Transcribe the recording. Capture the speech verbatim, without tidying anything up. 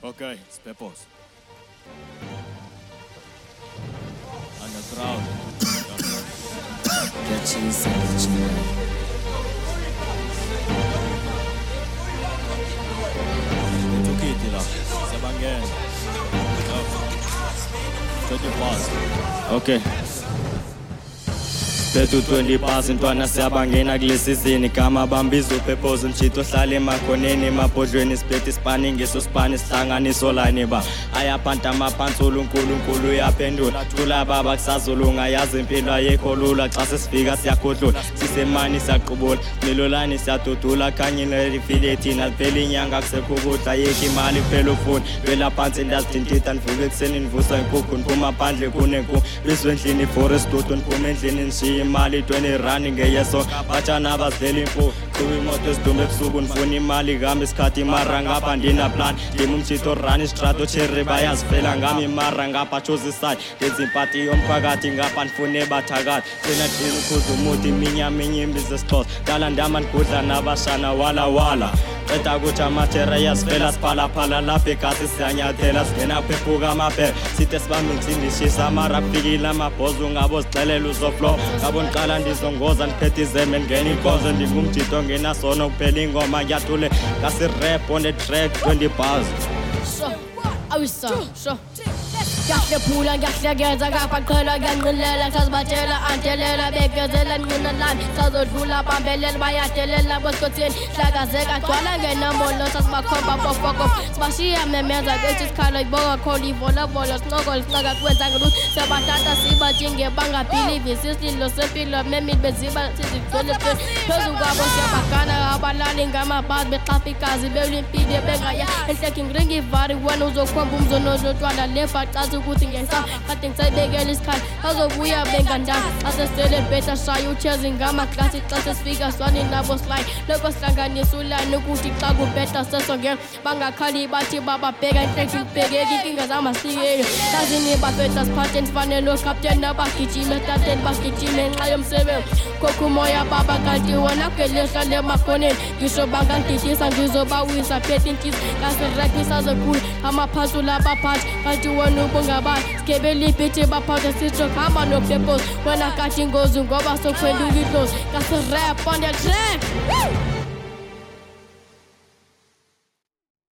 Okay, it's Peppers. Underground. Get cheese sandwich man. Ethukile la. Sebangena. twenty bars. Okay. Bethu twenty bars intwana siyabangena kulesizini kama bambiza uPeppers umjito ohlala emakhoneni emabhodlweni sibethe isipani ngeso sipani sihlanganiso line ba ayaphanta amaphansi uNkulunkulu uyaphendula thula baba kusazolunga yazi impilo ayekho lula xa sesifika siyakhohlula sisemani siyaqubula milolani siyadudula khanyile lifile thina liphela inyanga kusekho ukudla yeki imali kuphela ufuna wela phansi ndazidintita ndivuka ekuseni ndivusa inkukhu ndiphuma phandle kunenku biswendlini forest dodo ndiphuma endlini nje imali twenty rand ngeyeso bachana bazidlela imfu kuba imoto esidumbe ebusuku ndifuna imali ngami isikhathi mara ngapha ndina plan ndim umjito run istrato cherry bayazifela ngami mara ngapha choose side ndenza impati yomphakathi ngapha ndifune bathakathi thina thina ukhuza umuthi iminyaminya imbiza esixhosa dala ndama ndigudla nabashana wala wala qeda ukuthi amathera yazifela siphalaphala lapha egasi siyanyathela singena phephuka amaphela sithe sibambe insindishisa mara kufikile amabhozo ngabo sixelela uzoflow ngabo ndiqala ndizongoza ndiphethe izeme ndingena inkonzo ndingumjito ngenasona kuphela ingoma ngiyathule ngasi-rap on the track twenty bars. So, awisa, so Ngiyaphula ngiyahlekeza ngapaqhela ngiyanqilela sazibathela antelela bekezela nqina lami sazodlula bambelela bayadelela boskotheni hlakazeka gcwala ngenamolo sasibakhomba bofoko sibashiya memeza bethi sikhala iboka khona ivolovolo sincokola sinqaka kwenza ngeluthi siyabathatha sibatshinge bangabhilivi sisililo sempilo memili beziba sizigcwele phezu kwabo siyabagana abalali ngamabhazi bexapha igazi bewulimpilo bengaya enhlekhi ngiringa ivari wena uzokhomba umzonozotwala lebhacazi ukuthi ngiyayisa kade ngisayibekela isikhathi azobuya bengandana asesele beta shaya uchezi ngamaklasi xa sesifika swani nabo slide lokho sihlanganisa uline ukuthi xa kubeta sesongena bangakhali bathi bababheka inhlekhi ngibhekeka inkinga zamasikeyo lazini bafeta siphatheni sifanele ocaptain abagijime etateni bagijime ngenxa yomsebenzi khokha umoya baba kanti wona kwelehla lemakhoneni ngisho bangandidisa ngizobawisa phethe inkizi ngasirekisa zokhulu amaphasula abaphathi kanti wona ubungabani sikebela ibhithi baphathe sisho hamba noPeppers wena kathi ingozi ngoba sokwendula idlozi ngasi-rap on the track.